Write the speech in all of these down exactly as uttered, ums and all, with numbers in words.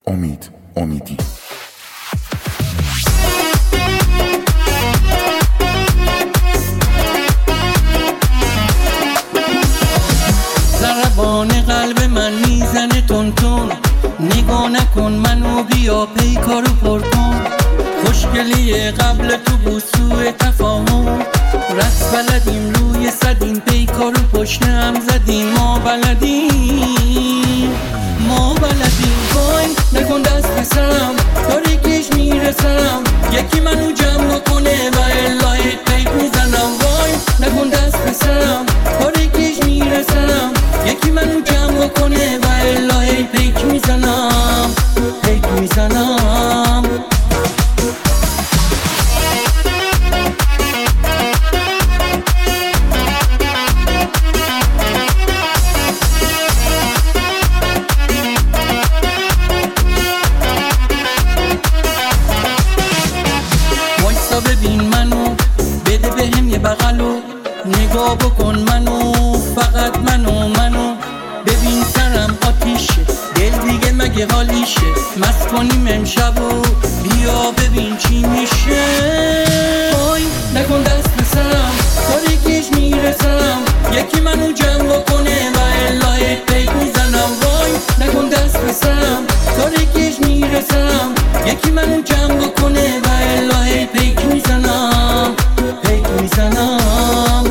امید امیدی. ضربان قلب من میزنه تون تون، نگاه نکن منو بیا پیکارو پر کن. خوشگلیه قبل تو بوسوی تفاهم، رقص بلدیم روی صدیم پیکارو پشت هم زدیم. ما بلدیم ما بلدیم وای نکن دست پسرم، تاریکیش میره سرم، یکی منو جمع کنه و الهی پیک میزنم. وای نکن دست پسرم، تاریکیش میره سرم، یکی منو جمع کنه و الهی پیک میزنم پیک میزنم. ببین منو، بده بهم یه بغلو، نگاه بکن منو، فقط منو منو. ببین سرم آتیشه، دل دیگه مگه حالیشه، مست کنیم امشبو، بیا ببین چی میشه. وای نکن دست پسرم، تاریکیش میره سرم، یکی منو جمع کنه و الهی پیک میزنم. وای نکن دست پسرم، تاریکیش میره سرم، یکی منو جمع کنه و الهی پیک میزنم پیک میزنم.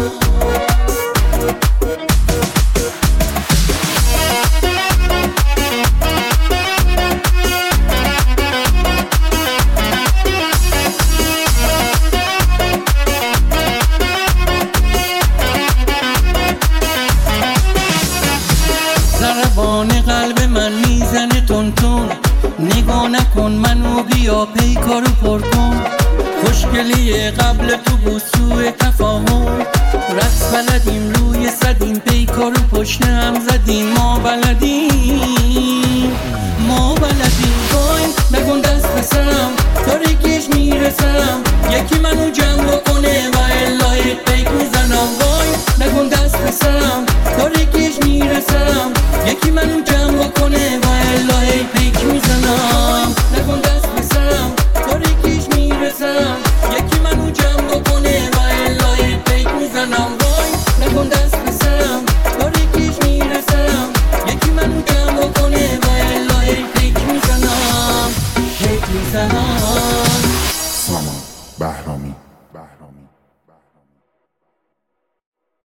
ضربان قلب من میزنه تون تون، نگاه نکن منو بیا پیکارو پر کن. خوشگلیه قبل تو بوسوی تفاهم، رقص بلدیم روی صدیم پیکارو پشت هم زدیم. ما بلدیم